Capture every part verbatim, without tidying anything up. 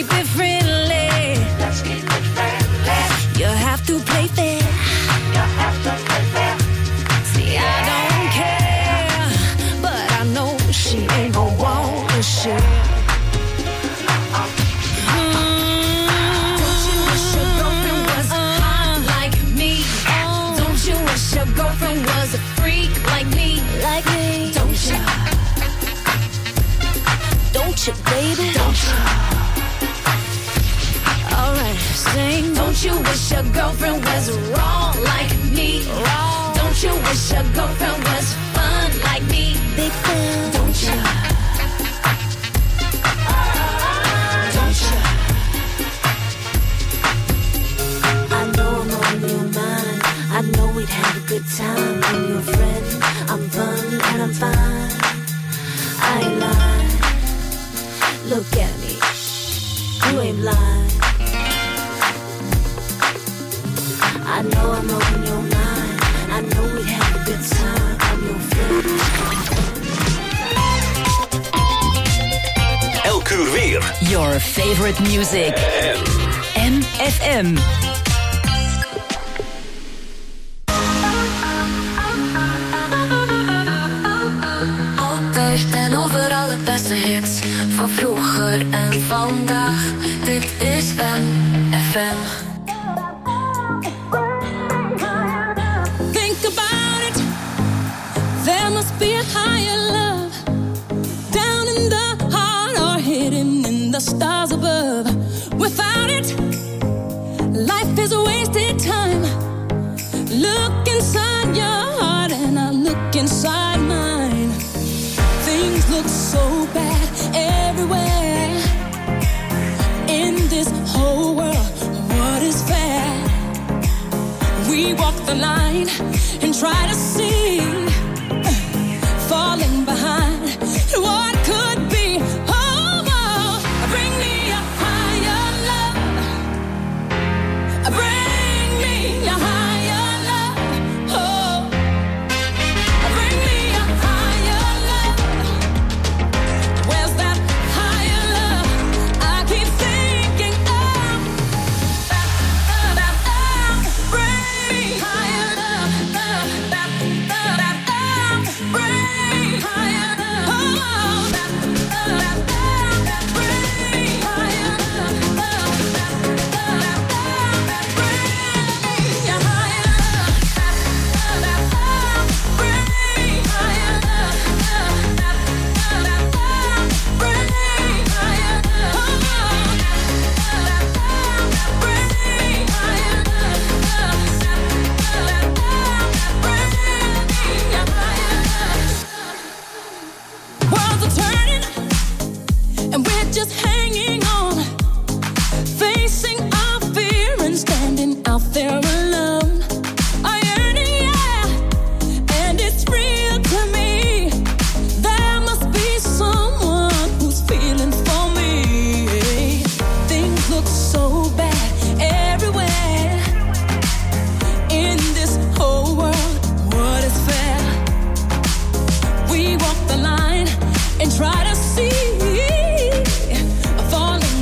keep it friendly. Let's keep it friendly. You have to play fair. You have to play fair. See, I don't care, but I know she ain't gon' want to share. Your girlfriend was a freak like me, like me. Don't you? Don't you, baby? Don't you? All right, sing. Don't you wish your girlfriend was wrong like me? Wrong. Don't you wish your girlfriend was fun like me? Big fan. Don't you? Don't you? I know I'm on your mind. I know we'd have a good time. I'm your friend, I'm fun and I'm fine. I ain't lying. Look at me, you ain't blind. I know I'm on your mind. I know we'd have a good time. I'm your friend. Elk uur weer. Your favorite music. M F M. En overal het beste hits van vroeger en vandaag. Dit is M F M. Think about it. There must be a higher love down in the heart or hidden in the stars above. Without it, life is a wasted time. Look inside your heart and I look inside mine. Things look so bad everywhere in this whole world. What is fair? We walk the line and try to see, falling behind what could be. Oh, oh, bring me a higher love. Bring me a higher love. Oh, bring me a higher love. Where's that higher love? I keep thinking of, of, of, of. Bring me higher love, love, love, love, love. Bring me higher love, oh, love, love, love. Bring me higher love, love, love, love, love. Bring me a higher love, love, love, love. Bring me higher love, love, love, love, love. Bring me higher love, oh, love, love, love. Bring me higher love, love, love, love. Bring me a higher love. Worlds are turning, and we're just hanging on, facing our fear and standing out there alone. I yearn, yeah, and it's real to me. There must be someone who's feeling for me. Things look so bad everywhere in this whole world. What is fair? We walk the line and try to see, falling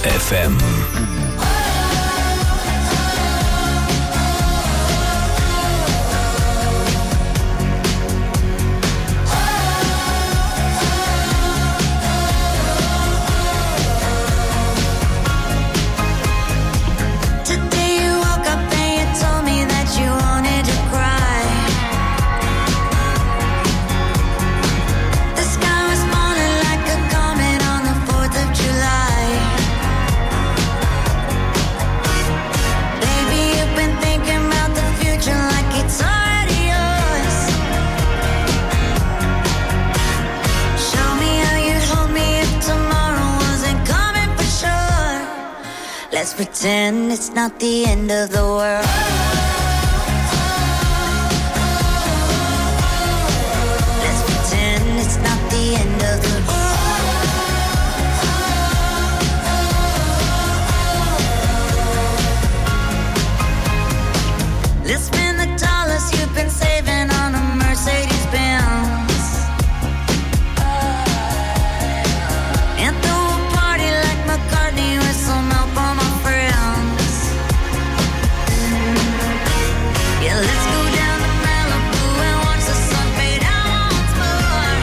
F M. Let's pretend it's not the end of the world. Let's pretend it's not the end of the world. Let's spend the dollars you've been saving on a Mercedes Benz. And throw a party like McCartney with some help on my friends. Yeah, let's go down to Malibu and watch the sun fade out once more.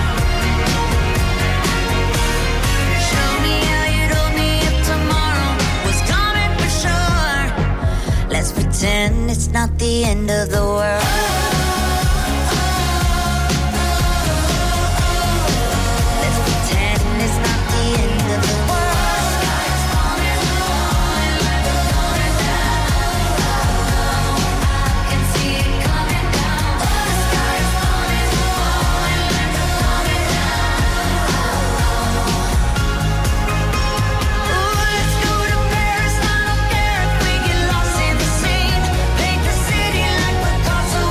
Show me how you'd hold me if tomorrow was coming for sure. Let's pretend it's not the end of the world. Let's pretend it's not the end of the world. Sky is falling low, like it's going down. I can see it coming down. The sky is falling low, like it's coming down. Ooh, let's go to Paris. I don't care if we get lost in the scene. Paint the city like Picasso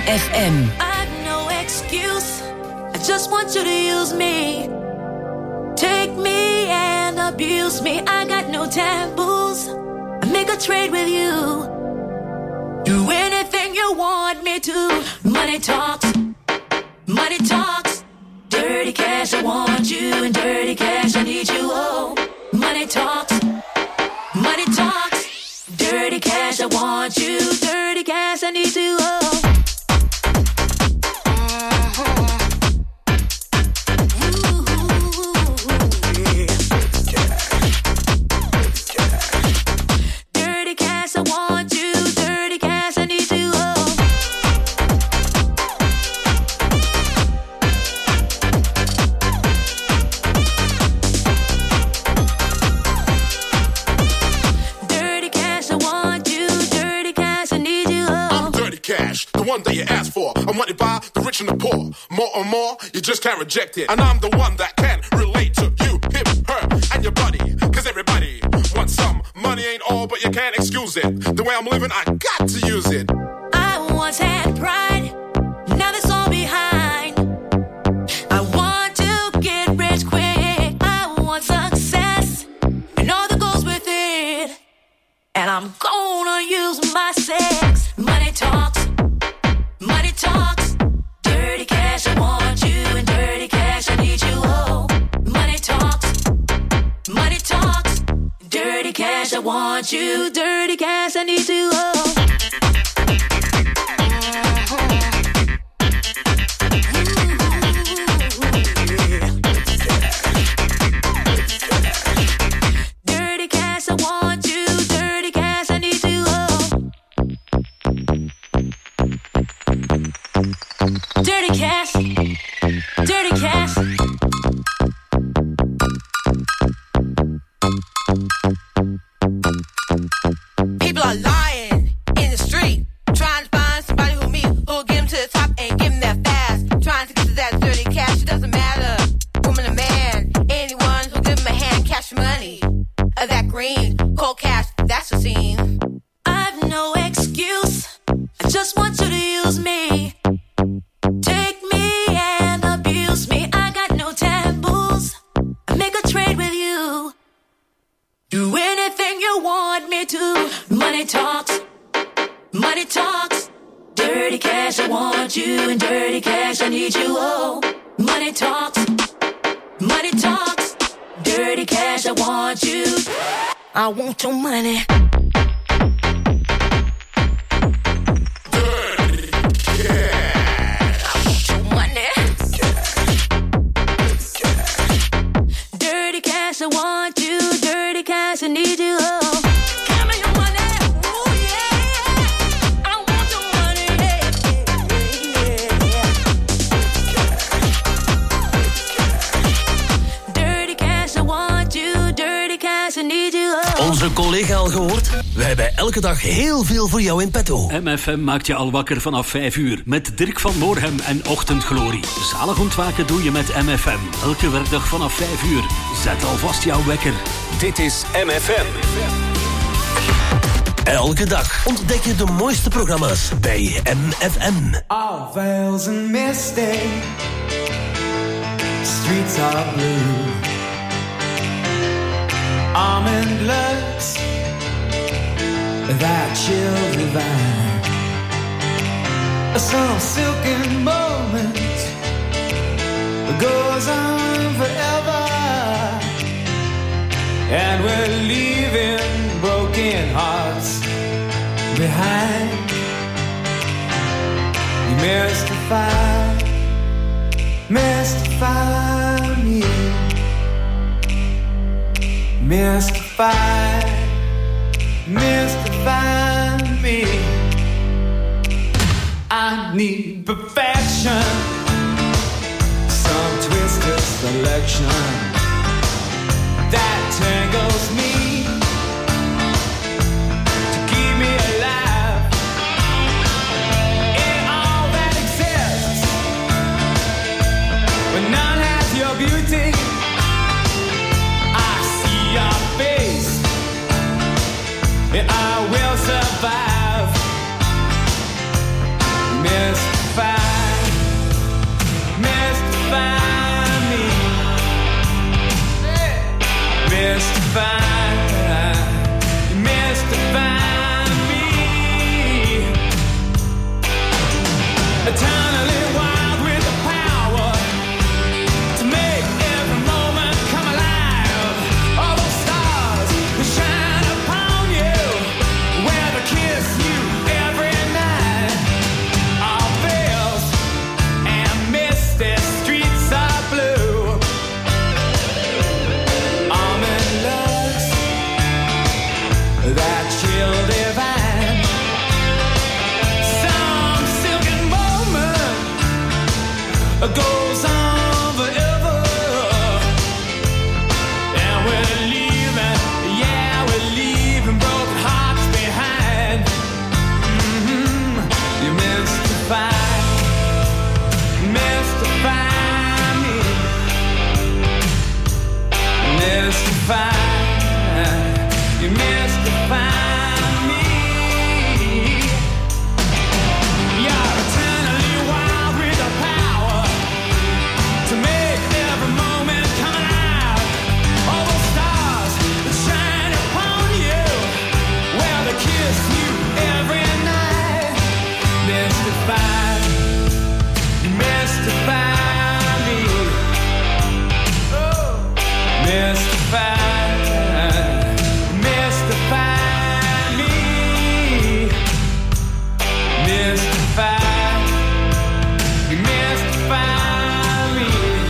F M. I've no excuse. I just want you to use me. Take me and abuse me. I got no taboos. I make a trade with you. Do anything you want me to. Money talks. Money talks. Dirty cash, I want you. And dirty cash, I need you. Oh, money talks. Money talks. Dirty cash, I want you. Dirty cash, I need you. Oh. One that you ask for, I'm wanted by the rich and the poor. More and more, you just can't reject it. And I'm the one that can relate to you, him, her, and your buddy. Cause everybody wants some. Money ain't all, but you can't excuse it. The way I'm living, I got to use it. I once had pride, now that's all behind. I want to get rich quick. I want success, and all that goes with it. And I'm gonna use my sex. Money talks. Money talks, dirty cash, I want you, and dirty cash, I need you, oh. Money talks, money talks, dirty cash, I want you, dirty cash, I need you, oh. Dirty cash, I want you, dirty cash, I need you, oh. Dirty cash, dirty cash. People are lying in the street, trying to find somebody who me, who'll get them to the top and give them that fast. Trying to get to that dirty cash, it doesn't matter, woman or man. Anyone who'll give them a hand, cash money. Uh, that green, cold cash, that's the scene. I've no excuse, I just want you to use me. Take me and abuse me. I got no taboos. I make a trade with you. Do anything you want me to. Money talks. Money talks. Dirty cash, I want you. And dirty cash, I need you. Oh, money talks. Money talks. Dirty cash, I want you. I want your money. I want you, dirty cash, I need you, oh. Give me your money, ooh yeah. I want your money, yeah, yeah, yeah. Dirty cash, I want you, dirty cash, I need you, oh. Onze collega al gehoord? We hebben elke dag heel veel voor jou in petto. M F M maakt je al wakker vanaf vijf uur. Met Dirk van Moorhem en Ochtendglorie. Zalig ontwaken doe je met M F M. Elke werkdag vanaf vijf uur. Zet alvast jouw wekker. Dit is M F M. Elke dag ontdek je de mooiste programma's bij M F M. All veils and misty, streets are blue. Almond looks that chill divine. Some silken moment goes on forever, and we're leaving broken hearts behind. You mystify, mystify me, mystify, mystify me. I need perfection, some twisted selection that tangles me to keep me alive in all that exists, but none has your beauty. I see your face and I will survive. Miss mystify, you mystify me. Eternally wild with the power to make every moment come alive. All those stars that shine upon you, where they kiss you every night. All veils and misty streets are blue. Almond looks that chill divine. Some silken moment goes on forever. And we're leaving, yeah, we're leaving broken hearts behind. Mm-hmm. You mystify, mystify me, mystify, you mystify me. You're eternally wild with the power to make every moment come alive. All those stars that shine upon you, where they kiss you every night. Mystify, mystify me. Oh, mystify, mystify me. Mystify, you mystify me.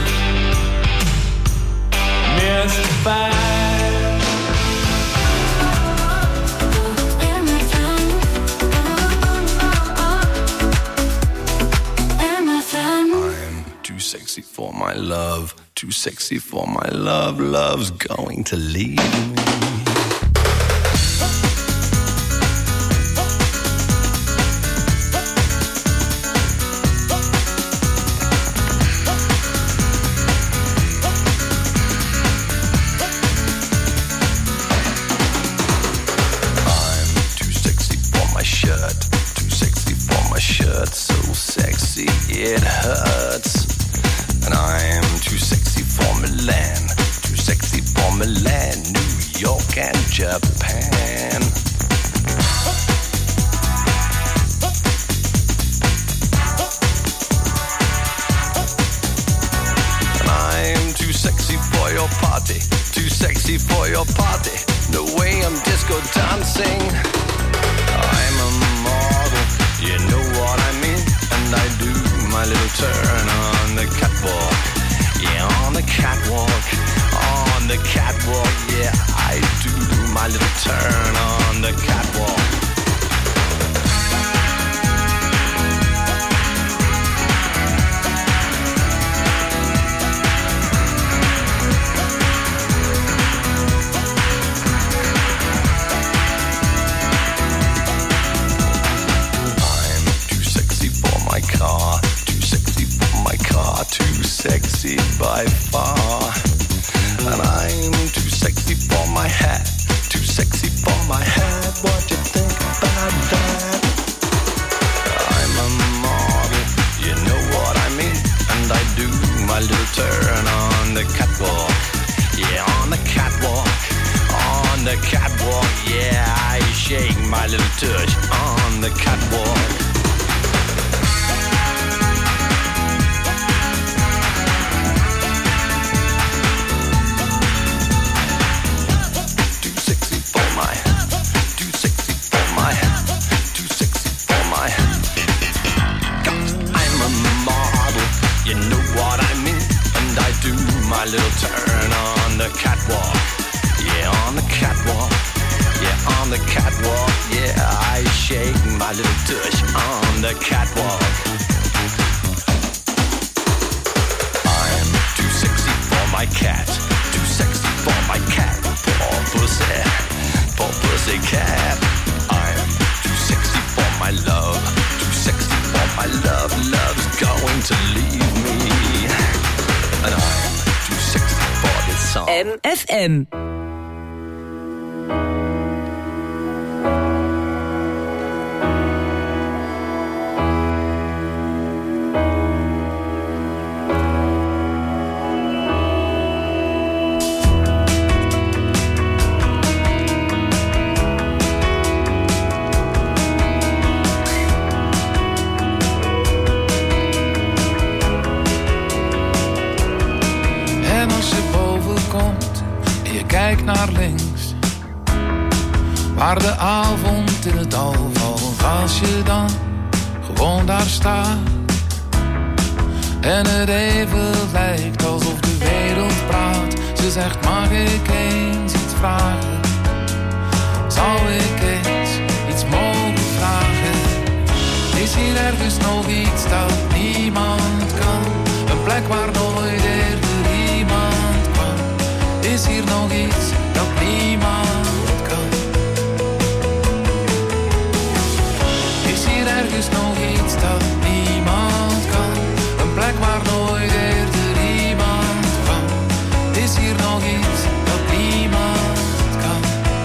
Mystify. I'm too sexy for my love, too sexy for my love. Love's going to leave me. I'm too sexy for my shirt, too sexy for my shirt, so sexy it hurts. And I'm too sexy for Milan, too sexy for Milan, New York and Japan. And I'm too sexy for your party, too sexy for your party, the way I'm disco dancing. I'm a model, you know what I mean, and I do my little turn on the catwalk. Yeah, on the catwalk, on the catwalk. Yeah, I do my little turn on the catwalk. I'm too sexy for my car, too sexy for my car, too sexy by far. And I'm too sexy for my hat, too sexy for my hat. What you think about that? I'm a model, you know what I mean, and I do my little turn on the catwalk. Yeah, on the catwalk, on the catwalk. Yeah, I shake my little tush on the catwalk. My little turn on the catwalk. Yeah, on the catwalk. Yeah, on the catwalk. Yeah, I shake my little tush on the catwalk. I'm too sexy for my cat, too sexy for my cat. Poor pussy, poor pussy cat. I'm too sexy for my love, too sexy for my love. Love's going to leave me. And I'm too sexy for this song. M F M. kijk naar links, waar de avond in het al valt. Als je dan gewoon daar staat en het even lijkt alsof de wereld praat. Ze zegt, mag ik eens iets vragen? Zou ik eens iets mogen vragen? Is hier ergens nog iets dat niemand kan? Een plek waar nooit eerder iemand kwam. Is hier nog iets dat niemand kan? Is hier ergens nog iets dat niemand kan? Een plek waar nooit eerder iemand kwam. Is hier nog iets dat niemand kan?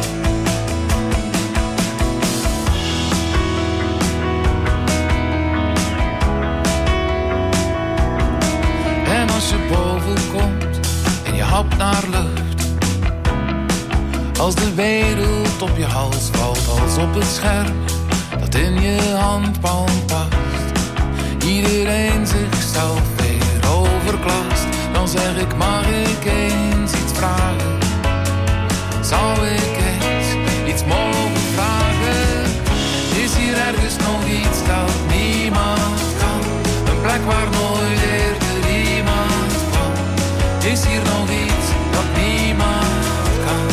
En als je boven komt en je hapt naar lucht, als de wereld op je hals valt als op het scherm dat in je handpalm past, iedereen zichzelf weer overklast, dan zeg ik, mag ik eens iets vragen? Zou ik eens iets mogen vragen? Is hier ergens nog iets dat niemand kan? Een plek waar nooit eerder iemand kwam. Is hier nog iets dat niemand kan?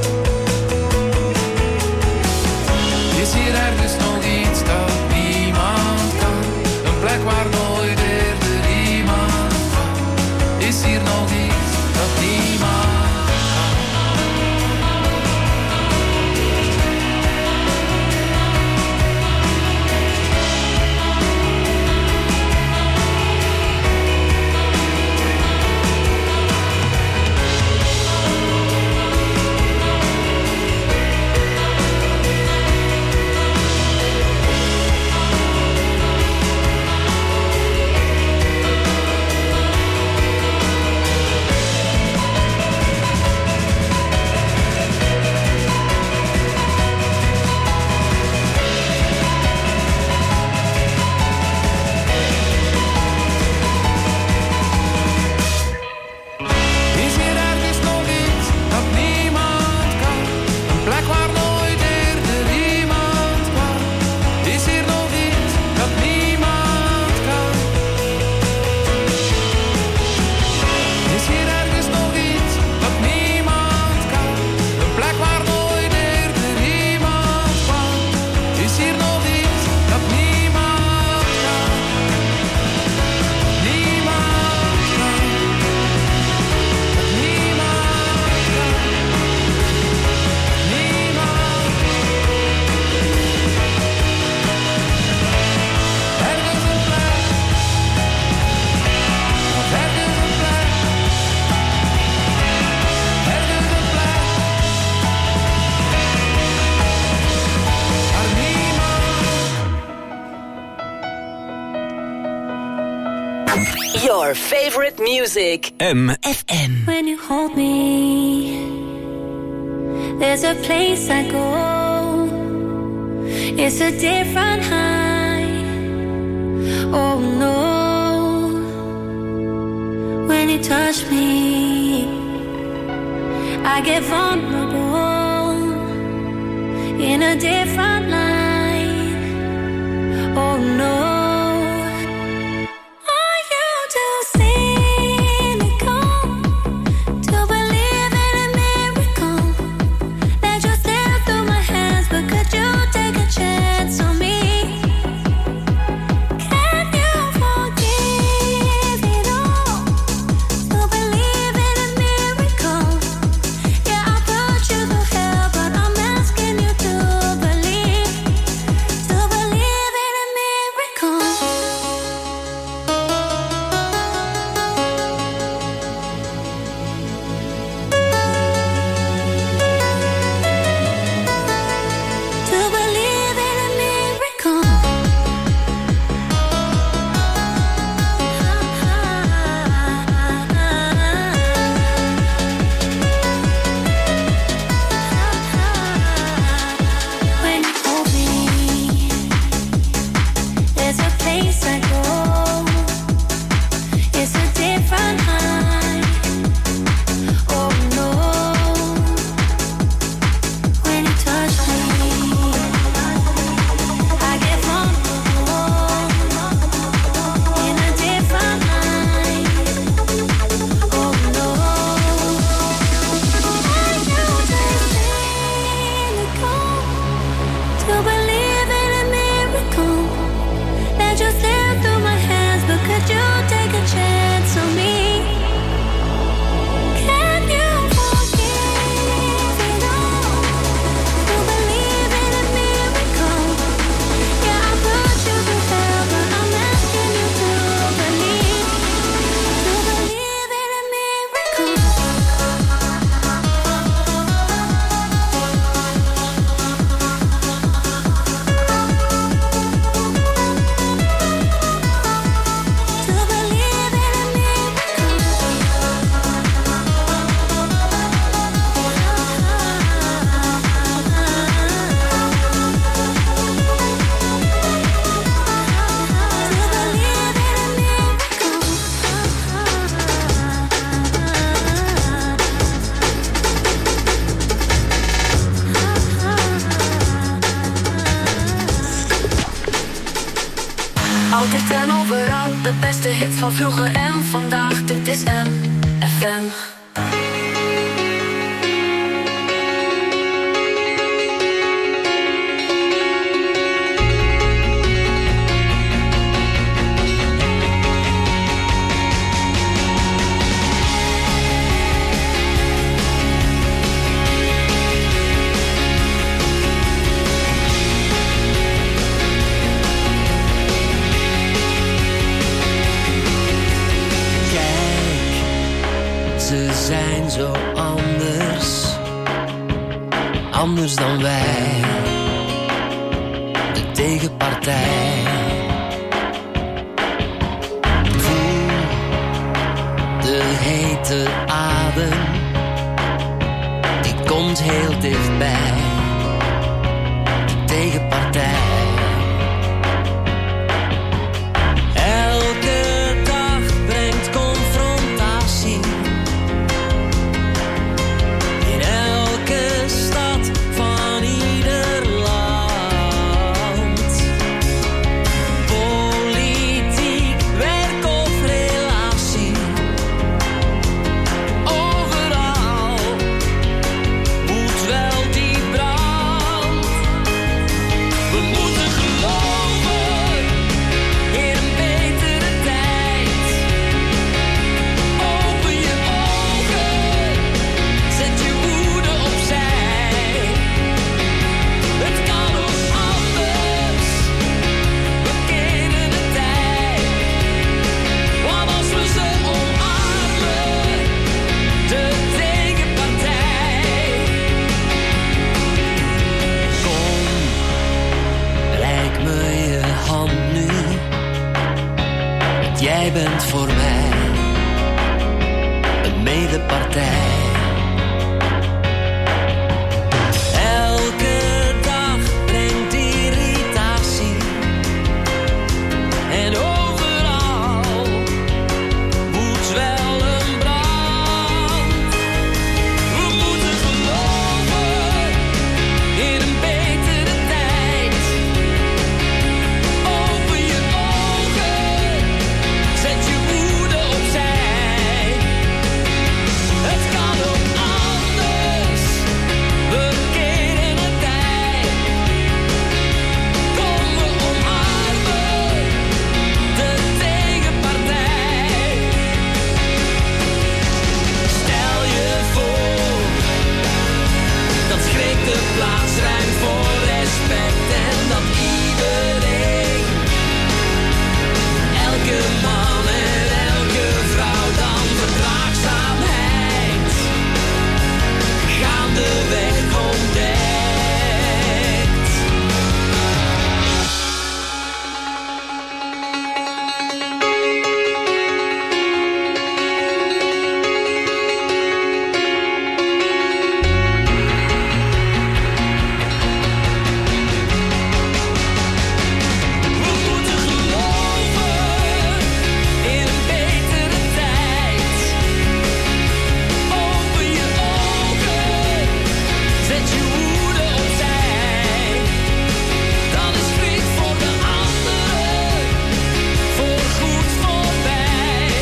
Is hier ergens nog iets dat niemand kan? Een plek waar nooit eerder iemand kwam. Is hier nog iets dat niemand Your favorite music. M. F M. When you hold me, there's a place I go. It's a different high. Oh no. When you touch me, I get vulnerable in a different light. Oh no. de beste hits van vroeger en vandaag. Dit is M F M. Zijn zo anders, anders dan wij, de tegenpartij. Voel de hete adem, die komt heel dichtbij, de tegenpartij. Elke dag brengt confrontatie. Jij bent voor mij een medepartij. Elke dag brengt irritatie. En overal woedt wel een brand. We moeten geloven in een betere tijd. Open je ogen. Zet je woede opzij. Het kan ook anders. We keren de tijd. Kom, we omarmen de tegenpartij. Stel je voor dat schrik de plaats ruimt voor respect. En dat iedereen, elke man en elke vrouw, dan verdraagzaamheid gaandeweg ontdekt. We moeten geloven in een betere tijd. Open je ogen, zet je woede opzij. Dan is schrik voor de anderen voorgoed voorbij.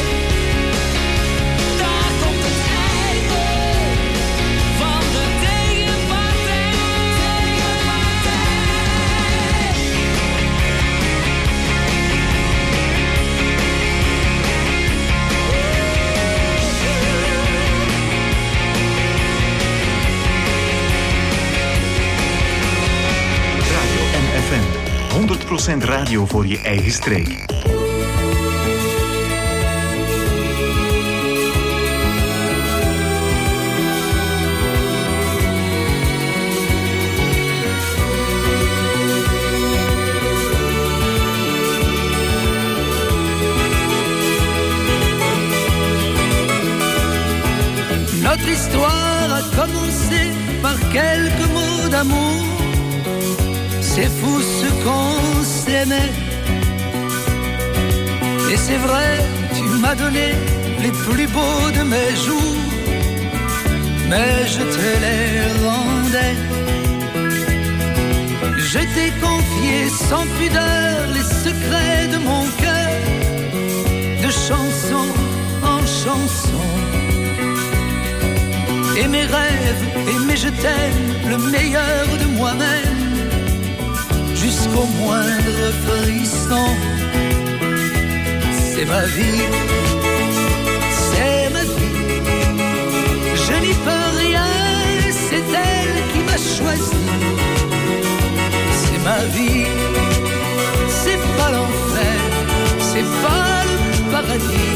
Daar komt het einde van de tegenpartij. Radio M F M. honderd procent radio voor je eigen streek. Notre histoire a commencé par quelques mots d'amour. C'est fou ce qu'on s'aimait. Et c'est vrai, tu m'as donné les plus beaux de mes jours, mais je te les rendais. Je t'ai confié sans pudeur les secrets de mon cœur, chanson en chanson. Et mes rêves, et mes je t'aime, le meilleur de moi-même, jusqu'au moindre frisson. C'est ma vie, c'est ma vie, je n'y peux rien, c'est elle qui m'a choisi. C'est ma vie, c'est pas l'enfer, c'est pas le paradis.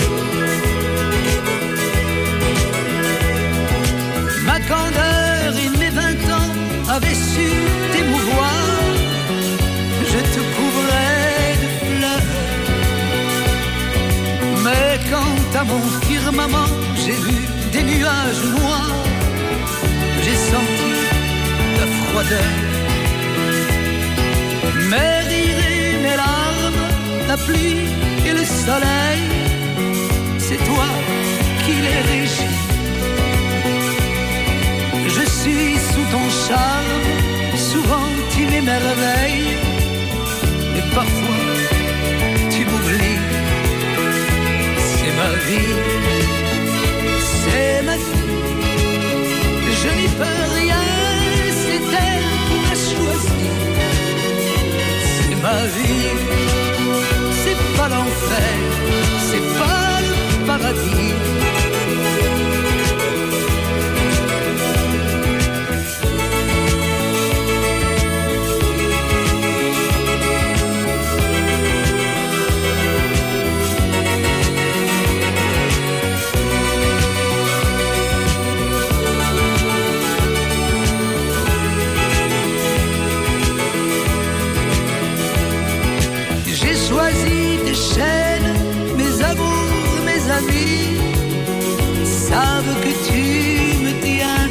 Ma candeur et mes vingt ans avaient su t'émouvoir. Je te couvrais de fleurs. Mais quant à mon firmament, j'ai vu des nuages noirs. J'ai senti ta froideur. Mes rires et mes larmes, la pluie et le soleil, c'est toi qui les régis. Je suis sous ton charme, souvent tu m'émerveilles, et parfois tu m'oublies. C'est ma vie, c'est ma vie, je n'y peux rien, c'est elle qui m'a choisi. C'est ma vie, c'est pas l'enfer, c'est pas le paradis. Choisi tes chaînes, mes amours, mes amis savent que tu me tiens.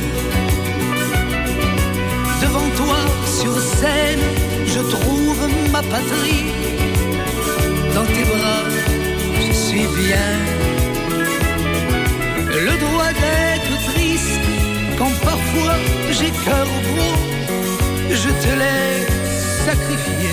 Devant toi sur scène, je trouve ma patrie. Dans tes bras, je suis bien. Le droit d'être triste quand parfois j'ai cœur gros, je te l'ai sacrifié.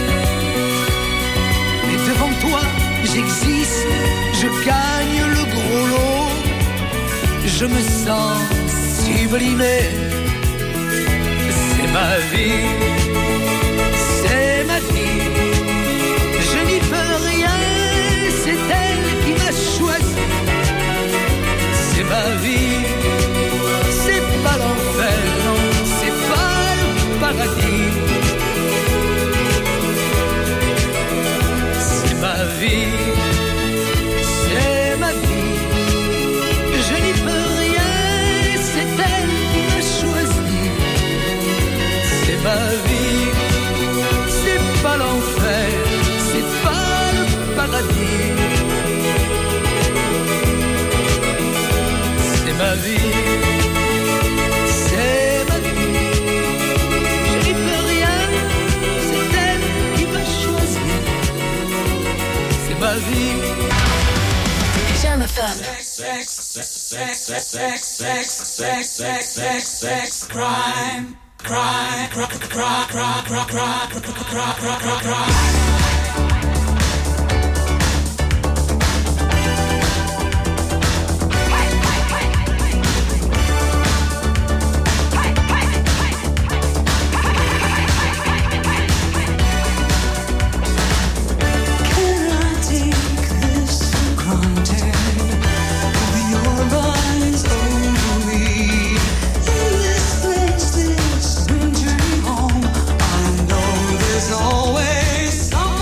Devant toi, j'existe, je gagne le gros lot. Je me sens sublimé. C'est ma vie, c'est ma vie. Je n'y peux rien, c'est elle qui m'a choisi. C'est ma vie, c'est pas l'enfer, non, c'est pas le paradis. Ma vie, c'est ma vie, je n'y peux rien, c'est elle qui m'a choisi. C'est ma vie, c'est pas l'enfer, c'est pas le paradis. C'est ma vie, c'est ma vie, je n'y peux rien, c'est elle qui m'a choisi. Ma vie. J'aime femme. Sex, sex, sex, sex, sex, sex, sex, sex, sex, sex, crime, crime, crime, crime, crime, crime, crime, crime, crime, crime. Always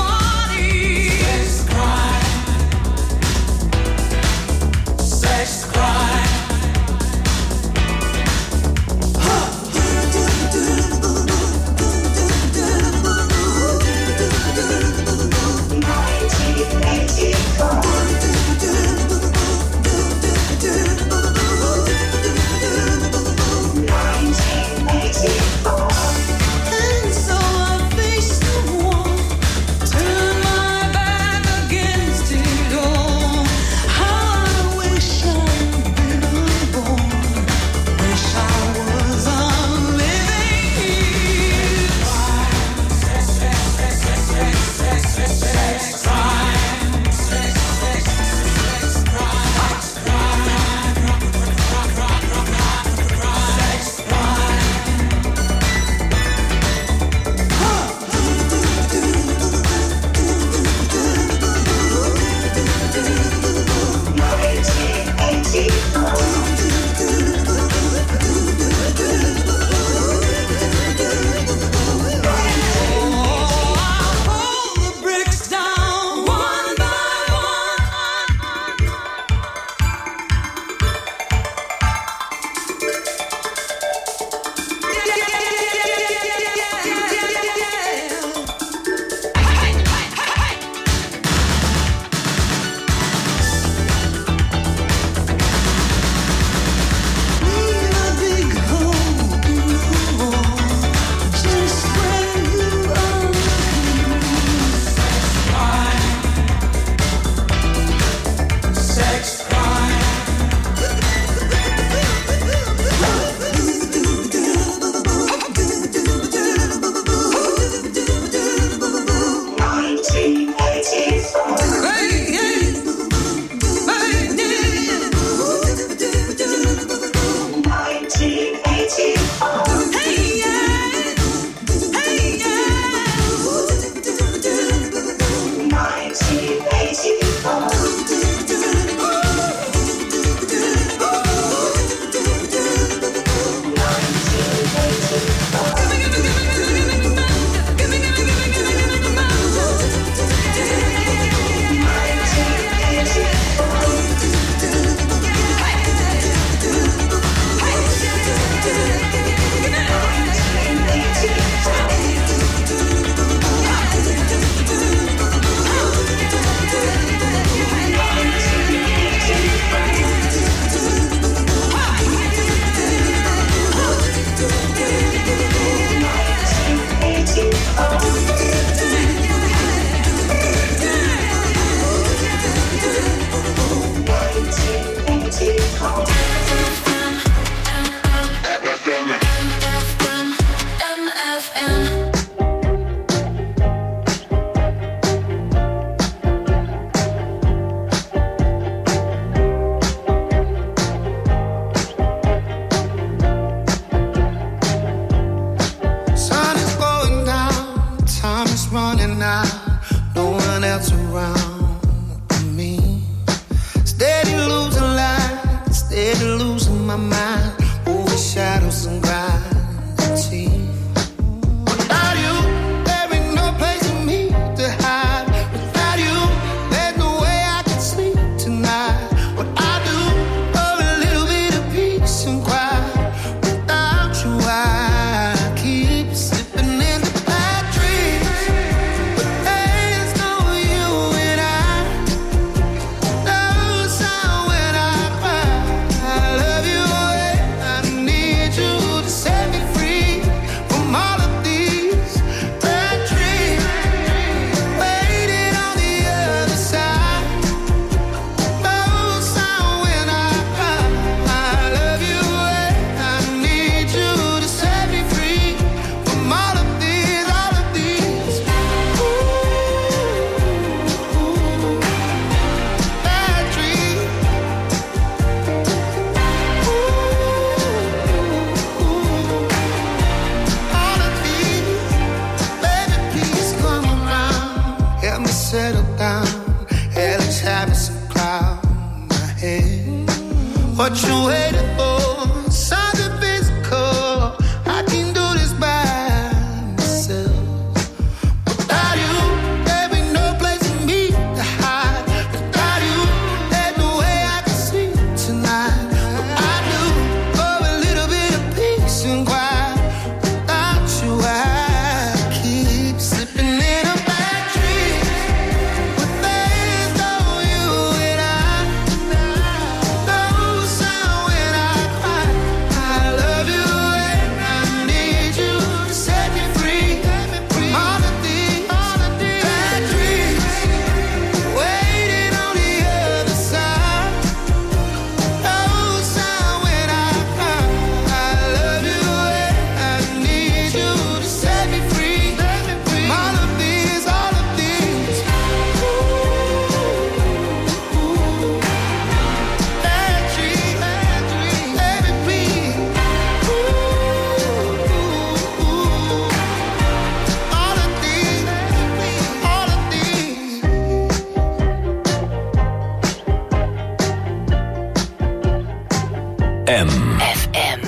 what you waiting for? Something physical. I can do this by myself. Without you, there be no place for me to hide. Without you, there's no way I can sleep tonight. But I do for a little bit of peace and quiet. Without you, I keep slipping in a bad dream. But there's no you and I. No sound when I cry. I love you and I need you to set me free. All of these, all of these bad dreams waiting on the other side. No sound when I cry. I love you and I need you to set me free. All of these, all of these bad dreams, bad dreams, baby, please. All of these, all of these. M. F M.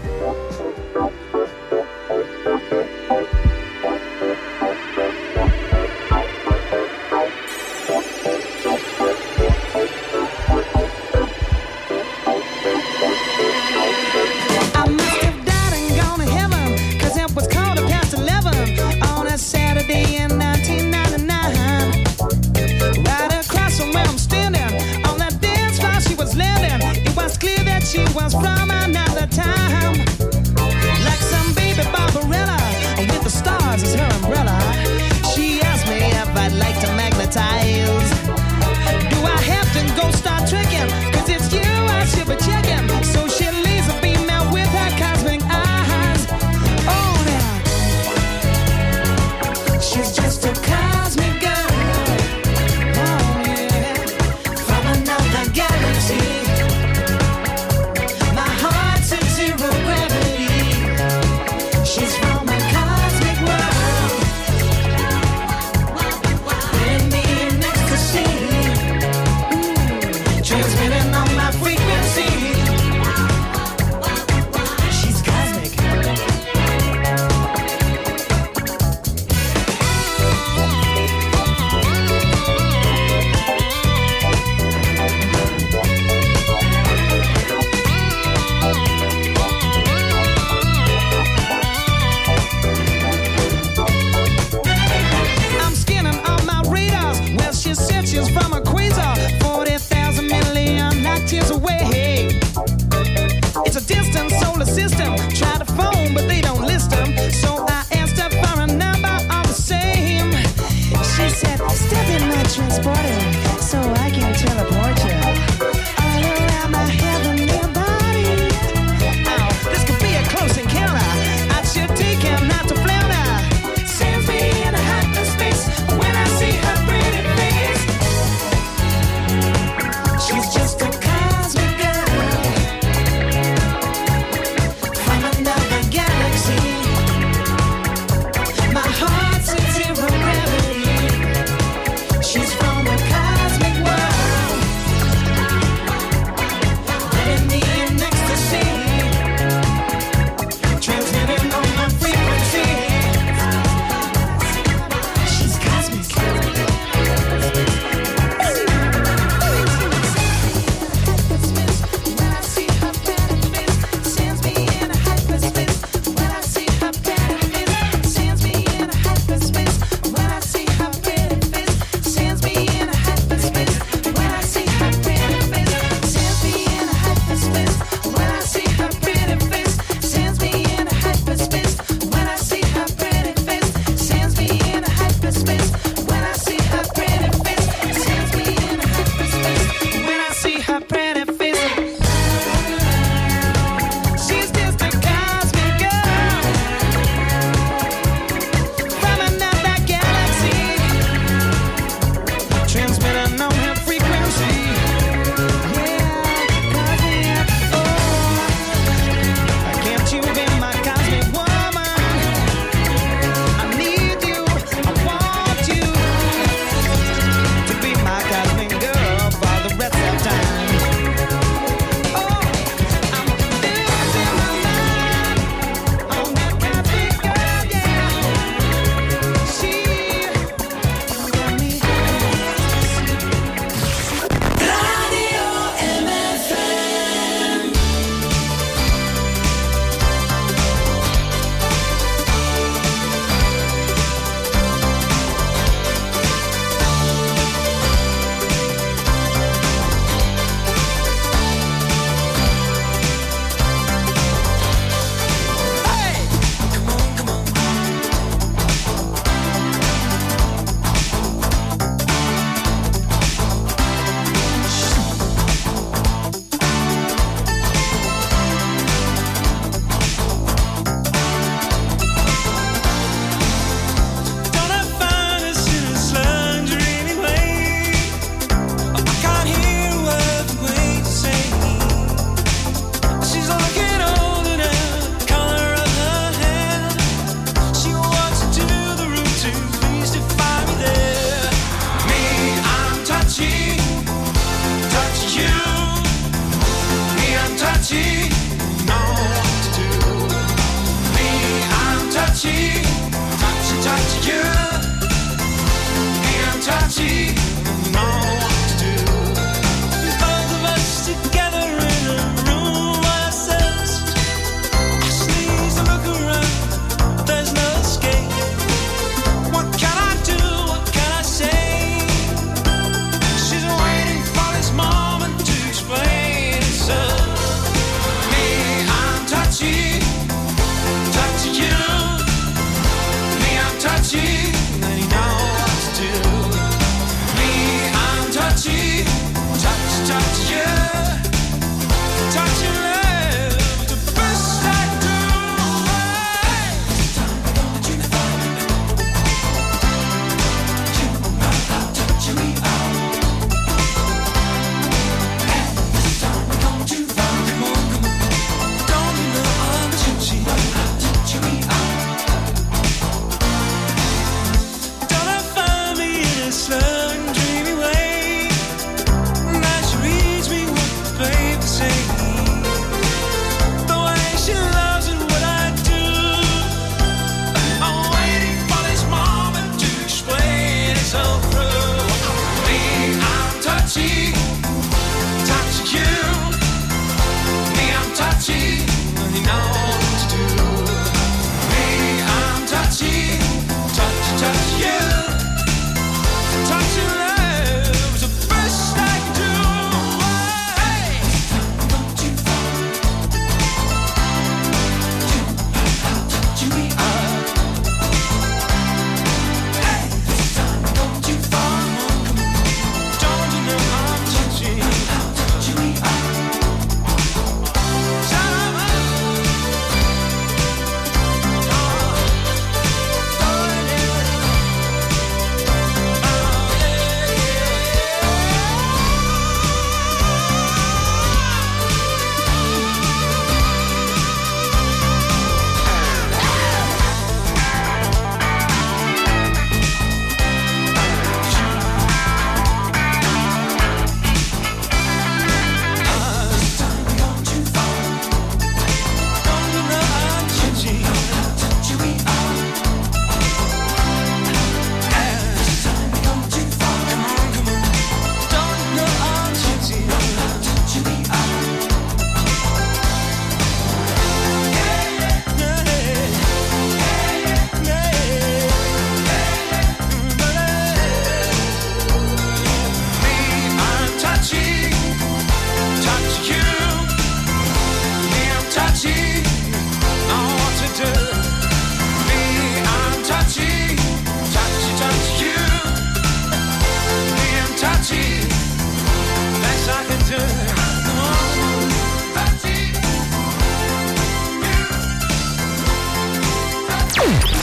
I must have died and gone to heaven, 'cause it was quarter past eleven on a Saturday in nineteen ninety-nine. Right across from where I'm standing, on that dance floor she was landing. It was clear that she was from another time.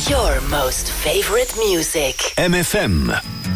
Your most favorite music. M F M.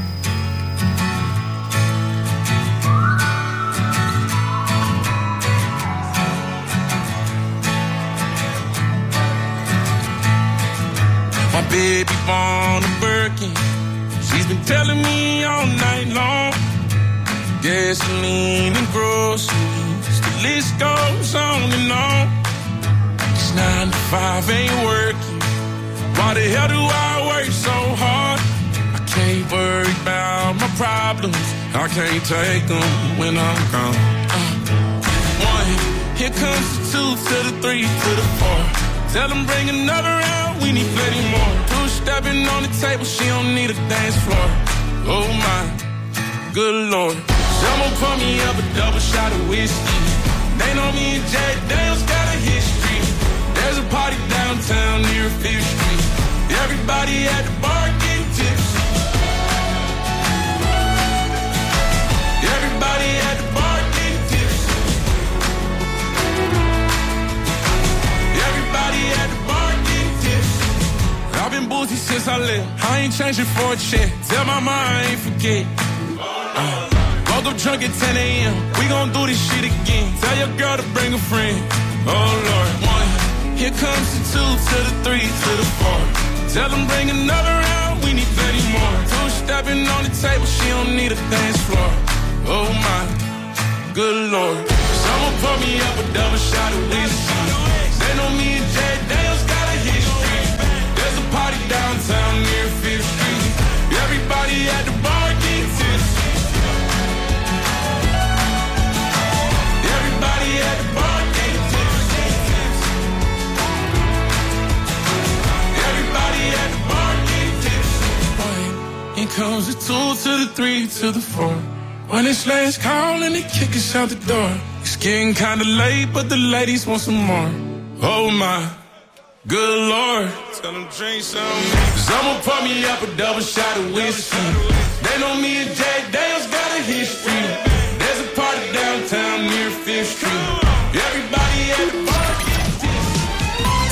My baby born a Birkin. She's been telling me all night long. Gasoline and groceries, the list goes on and on. It's nine to five ain't working. Why the hell do I work so hard? I can't worry about my problems. I can't take them when I'm gone. Uh, one, here comes the two to the three to the four. Tell them bring another round, we need plenty more. Two stepping on the table, she don't need a dance floor. Oh my, good lord. Someone pour me up a double shot of whiskey. They know me and Jack Daniels got a history. There's a party downtown near Fifth Street. Everybody at the bar getting tipsy. Everybody at the bar getting tipsy. Everybody at the bar getting tipsy. I've been boozy since I left. I ain't changing for a check. Tell my mom I ain't forget. Uh, woke up drunk at ten a.m. We gon' do this shit again. Tell your girl to bring a friend. Oh Lord, one. Here comes the two to the three to the four. Tell them bring another round, we need plenty more. Two stepping on the table, she don't need a dance floor. Oh my, good lord. Someone pour me up a double shot of whiskey. They know me and Jack Daniels got a history. There's a party downtown near Fifth Street. Everybody at the bar getting tipsy. Everybody at the bar getting tipsy. Everybody at the bar getting tipsy. Here comes the two to the three to the four. When it's last call and they kick us out the door. It's getting kinda late, but the ladies want some more. Oh my, good lord. Tell them drink some. Someone pour me up a double shot of whiskey. They know me and Jack Daniels got a history. There's a party downtown near Fifth Street.